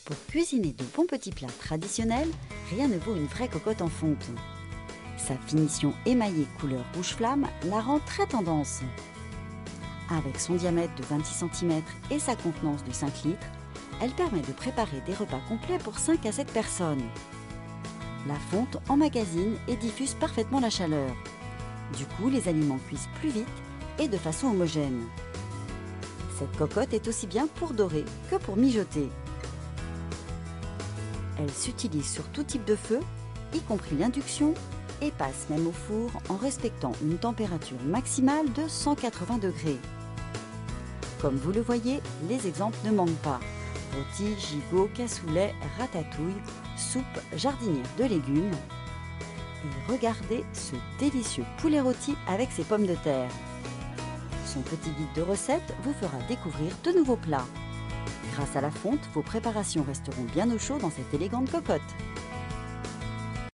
Pour cuisiner de bons petits plats traditionnels, rien ne vaut une vraie cocotte en fonte. Sa finition émaillée couleur rouge flamme la rend très tendance. Avec son diamètre de 26 cm et sa contenance de 5 litres, elle permet de préparer des repas complets pour 5 à 7 personnes. La fonte emmagasine et diffuse parfaitement la chaleur. Du coup, les aliments cuisent plus vite et de façon homogène. Cette cocotte est aussi bien pour dorer que pour mijoter. Elle s'utilise sur tout type de feu, y compris l'induction, et passe même au four en respectant une température maximale de 180 degrés. Comme vous le voyez, les exemples ne manquent pas. Rôti, gigot, cassoulet, ratatouille, soupe, jardinière de légumes. Et regardez ce délicieux poulet rôti avec ses pommes de terre. Son petit guide de recettes vous fera découvrir de nouveaux plats. Grâce à la fonte, vos préparations resteront bien au chaud dans cette élégante cocotte.